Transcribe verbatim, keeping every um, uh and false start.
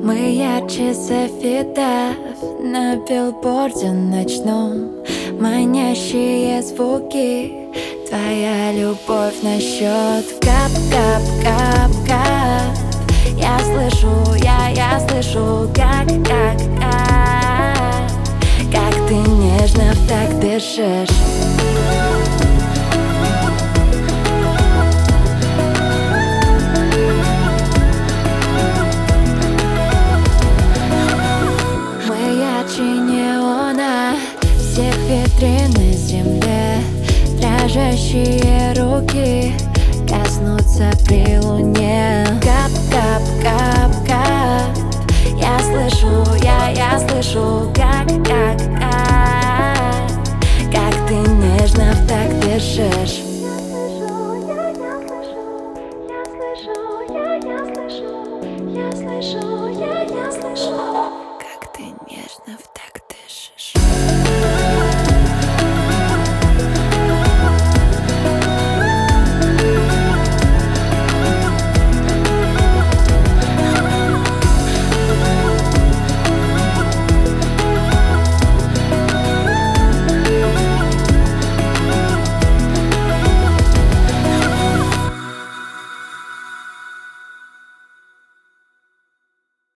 Мы ярче софитов на билборде ночном. Манящие звуки, твоя любовь на счет. Кап-кап-кап-кап. Я слышу, я, я слышу, как, как, как Как ты нежно в такт дышишь. Неона всех витрин на земле. Дрожащие руки коснутся при луне. Кап-кап-кап-кап. Я слышу, я, я слышу, как, как, как Как ты нежно в такт дышишь. Я слышу, я, я слышу, я, я слышу, как ты нежно в такт.